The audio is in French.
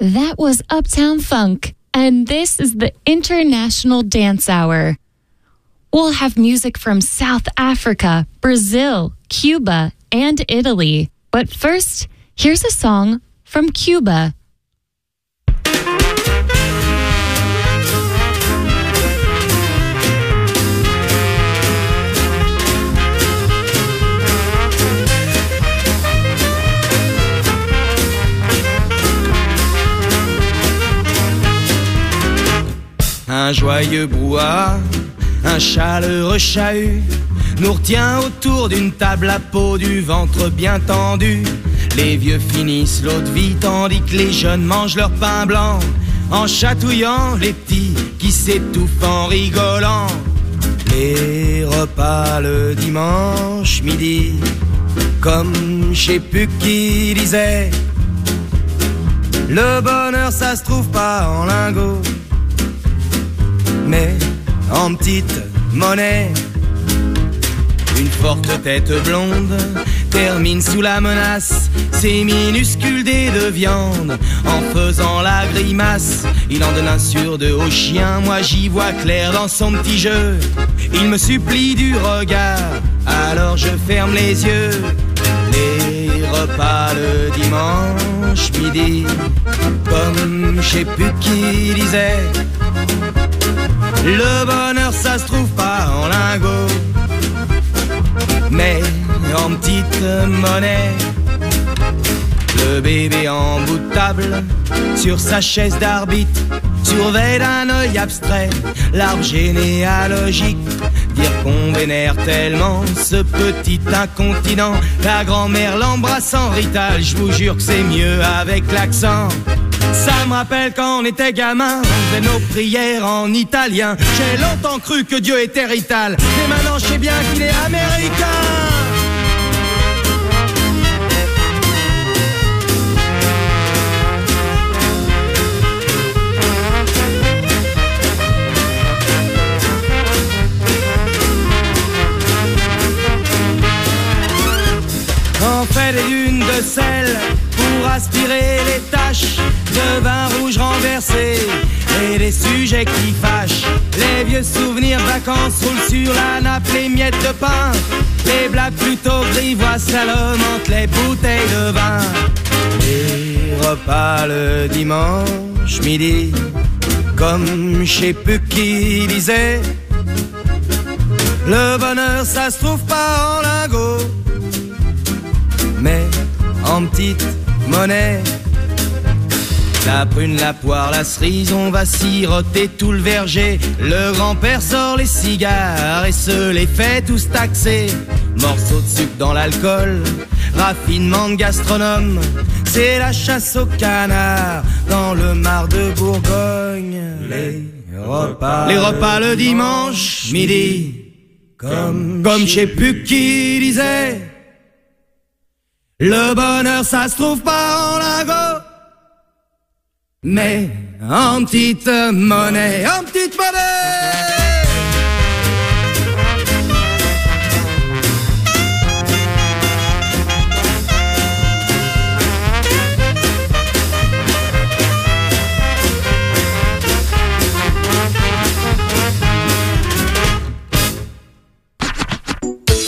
That was Uptown Funk, and this is the International Dance Hour. We'll have music from South Africa, Brazil, Cuba, and Italy. But first, here's a song from Cuba. Un joyeux brouhaha, un chaleureux chahut nous retient autour d'une table à peau, du ventre bien tendu. Les vieux finissent l'eau de vie tandis que les jeunes mangent leur pain blanc, en chatouillant les petits qui s'étouffent en rigolant. Les repas le dimanche midi, comme je sais plus qui disait, le bonheur ça se trouve pas en lingots, mais en petite monnaie. Une forte tête blonde termine sous la menace ses minuscules dés de viande en faisant la grimace. Il en donne un sur deux au chien, moi j'y vois clair dans son petit jeu. Il me supplie du regard, alors je ferme les yeux. Les repas le dimanche midi, comme je sais plus qui disait, le bonheur ça se trouve pas en lingots, mais en petite monnaie. Le bébé en bout de table, sur sa chaise d'arbitre, surveille d'un œil abstrait l'arbre généalogique. Dire qu'on vénère tellement ce petit incontinent, la grand-mère l'embrasse en rital, je vous jure que c'est mieux avec l'accent. Ça me rappelle quand on était gamin, on faisait nos prières en italien. J'ai longtemps cru que Dieu était rital, mais maintenant je sais bien qu'il est américain. On fait des lunes de sel pour aspirer les taches de vin rouge renversé et des sujets qui fâchent. Les vieux souvenirs de vacances roulent sur la nappe, les miettes de pain, les blagues plutôt grivois Salomon entre les bouteilles de vin. Les repas le dimanche midi, comme je sais plus qui disait, le bonheur ça se trouve pas en lingots, mais en petite monnaie. La prune, la poire, la cerise, on va siroter tout le verger. Le grand-père sort les cigares et se les fait tous taxer. Morceaux de sucre dans l'alcool, raffinement de gastronome, c'est la chasse au canard dans le mar de Bourgogne. Les repas le dimanche midi, comme je sais plus qui disait, le bonheur ça se trouve pas en lingots, mais en petite monnaie, en petite monnaie.